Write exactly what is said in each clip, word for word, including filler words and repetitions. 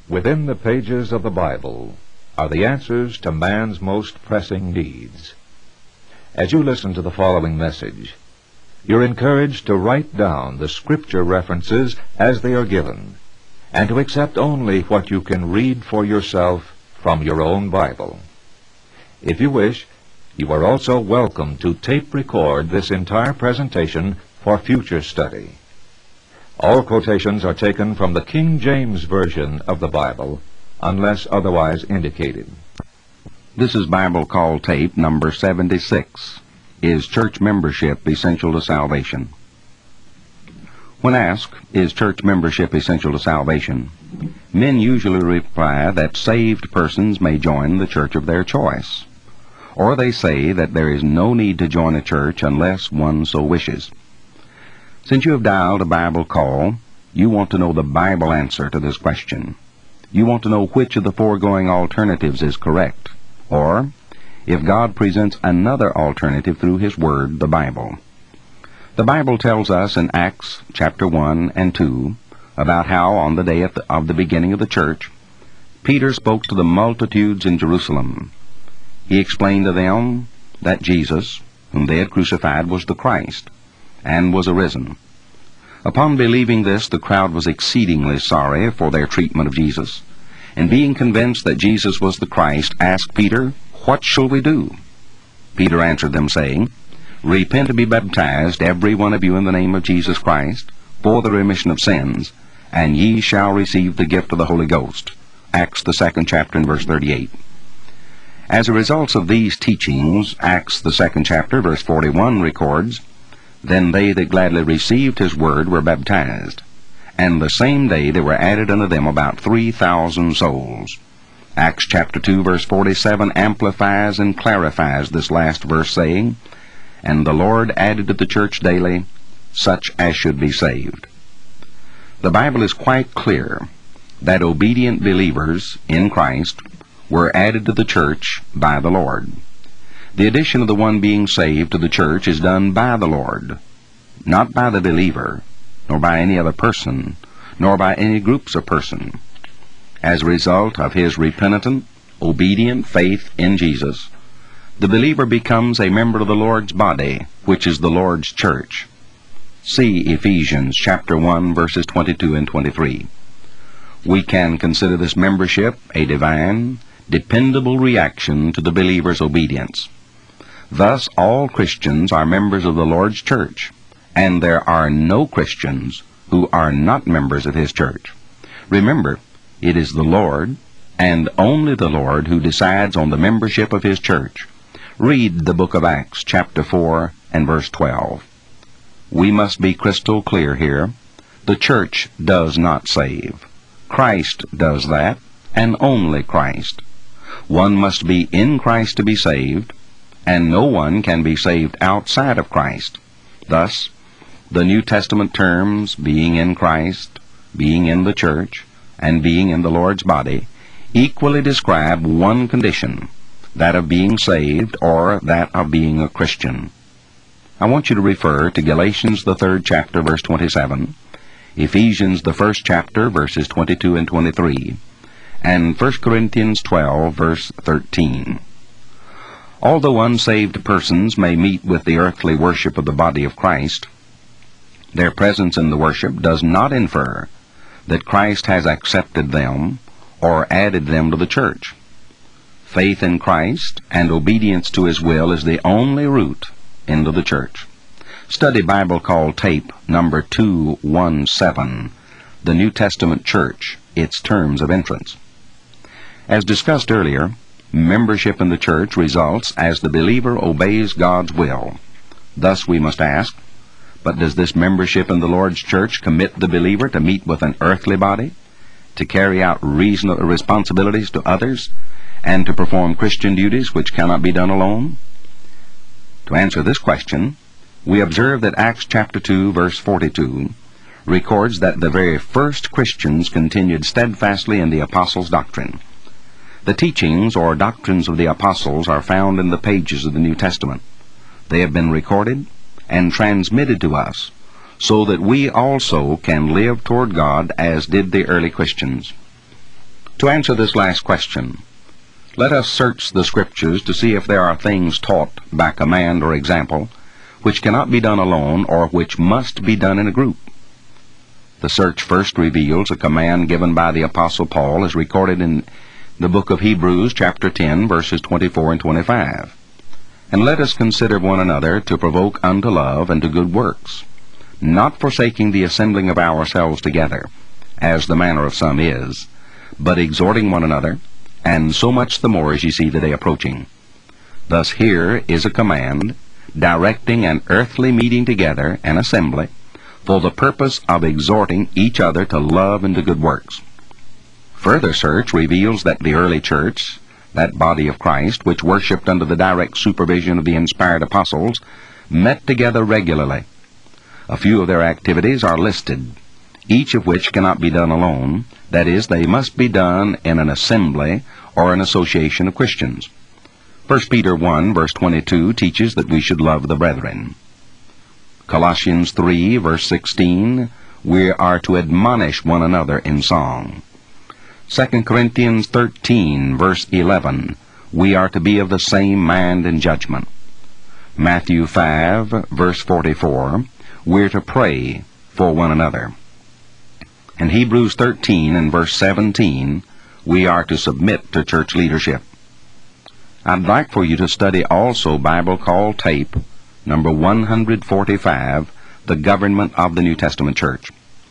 Within the pages of the Bible are the answers to man's most pressing needs. As you listen to the following message, you're encouraged to write down the scripture references as they are given, and to accept only what you can read for yourself from your own Bible. If you wish, you are also welcome to tape record this entire presentation for future study. All quotations are taken from the King James Version of the Bible, unless otherwise indicated. This is Bible Call Tape number seventy-six. Is church membership essential to salvation? When asked, is church membership essential to salvation, men usually reply that saved persons may join the church of their choice, or they say that there is no need to join a church unless one so wishes. Since you have dialed a Bible call, you want to know the Bible answer to this question. You want to know which of the foregoing alternatives is correct, or if God presents another alternative through His Word, the Bible. The Bible tells us in Acts chapter one and two about how on the day of the, of the beginning of the church, Peter spoke to the multitudes in Jerusalem. He explained to them that Jesus, whom they had crucified, was the Christ, and was arisen. Upon believing this, the crowd was exceedingly sorry for their treatment of Jesus, and being convinced that Jesus was the Christ, asked Peter, "What shall we do?" Peter answered them, saying, "Repent and be baptized, every one of you, in the name of Jesus Christ, for the remission of sins, and ye shall receive the gift of the Holy Ghost." Acts the second chapter and verse thirty-eight. As a result of these teachings, Acts the second chapter, verse forty-one records, "Then they that gladly received his word were baptized, and the same day there were added unto them about three thousand souls." Acts chapter two, verse forty-seven amplifies and clarifies this last verse, saying, "And the Lord added to the church daily such as should be saved." The Bible is quite clear that obedient believers in Christ were added to the church by the Lord. The addition of the one being saved to the church is done by the Lord, not by the believer, nor by any other person, nor by any groups of persons. As a result of his repentant, obedient faith in Jesus, the believer becomes a member of the Lord's body, which is the Lord's church. See Ephesians chapter one, verses twenty-two and twenty-three. We can consider this membership a divine, dependable reaction to the believer's obedience. Thus, all Christians are members of the Lord's church, and there are no Christians who are not members of His church. Remember, it is the Lord, and only the Lord, who decides on the membership of His church. Read the book of Acts, chapter four, and verse twelve. We must be crystal clear here. The church does not save. Christ does that, and only Christ. One must be in Christ to be saved, and no one can be saved outside of Christ. Thus, the New Testament terms, being in Christ, being in the church, and being in the Lord's body, equally describe one condition, that of being saved, or that of being a Christian. I want you to refer to Galatians the third chapter, verse twenty-seven, Ephesians the first chapter, verses twenty-two and twenty-three, and First Corinthians twelve, verse thirteen. Although unsaved persons may meet with the earthly worship of the body of Christ, their presence in the worship does not infer that Christ has accepted them or added them to the church. Faith in Christ and obedience to His will is the only route into the church. Study Bible Call Tape number two one seven, The New Testament Church, Its Terms of Entrance. As discussed earlier, membership in the church results as the believer obeys God's will. Thus we must ask, but does this membership in the Lord's church commit the believer to meet with an earthly body, to carry out reasonable responsibilities to others, and to perform Christian duties which cannot be done alone? To answer this question, we observe that Acts chapter two, verse forty-two, records that the very first Christians continued steadfastly in the apostles' doctrine. The teachings or doctrines of the apostles are found in the pages of the New Testament. They have been recorded and transmitted to us so that we also can live toward God as did the early Christians. To answer this last question, let us search the Scriptures to see if there are things taught by command or example which cannot be done alone or which must be done in a group. The search first reveals a command given by the Apostle Paul as recorded in the book of Hebrews chapter ten verses twenty-four and twenty-five. And let us consider one another to provoke unto love and to good works, not forsaking the assembling of ourselves together, as the manner of some is, but exhorting one another, and so much the more as ye see the day approaching. Thus here is a command directing an earthly meeting together, an assembly, for the purpose of exhorting each other to love and to good works. Further search reveals that the early church, that body of Christ, which worshipped under the direct supervision of the inspired apostles, met together regularly. A few of their activities are listed, each of which cannot be done alone. That is, they must be done in an assembly or an association of Christians. First Peter one, verse twenty-two, teaches that we should love the brethren. Colossians three, verse sixteen, we are to admonish one another in song. Second Corinthians thirteen, verse eleven, we are to be of the same mind in judgment. Matthew five, verse forty-four, we're to pray for one another. In Hebrews thirteen and verse seventeen, we are to submit to church leadership. I'd like for you to study also Bible Call Tape, number one forty-five, The Government of the New Testament Church.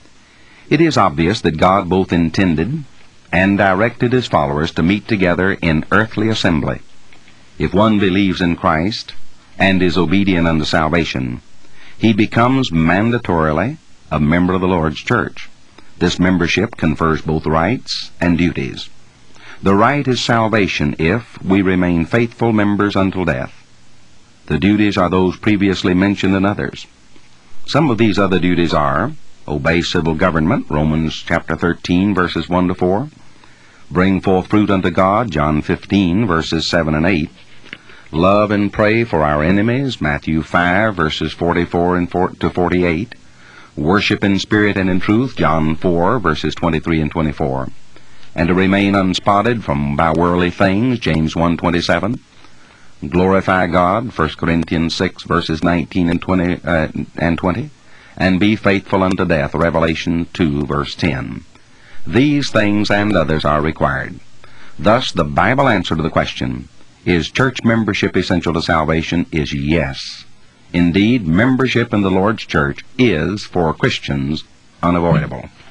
It is obvious that God both intended and directed His followers to meet together in earthly assembly. If one believes in Christ and is obedient unto salvation, he becomes mandatorily a member of the Lord's church. This membership confers both rights and duties. The right is salvation if we remain faithful members until death. The duties are those previously mentioned and others. Some of these other duties are: obey civil government, Romans chapter thirteen, verses one to four. Bring forth fruit unto God, John fifteen, verses seven and eight. Love and pray for our enemies, Matthew five, verses forty-four and to forty-eight. Worship in spirit and in truth, John four, verses twenty-three and twenty-four. And to remain unspotted from by worldly things, James one twenty-seven. Glorify God, First Corinthians six, verses nineteen and twenty, uh, and twenty. And be faithful unto death, Revelation two, verse ten. These things and others are required. Thus, the Bible answer to the question, is church membership essential to salvation, is yes. Indeed, membership in the Lord's church is, for Christians, unavoidable.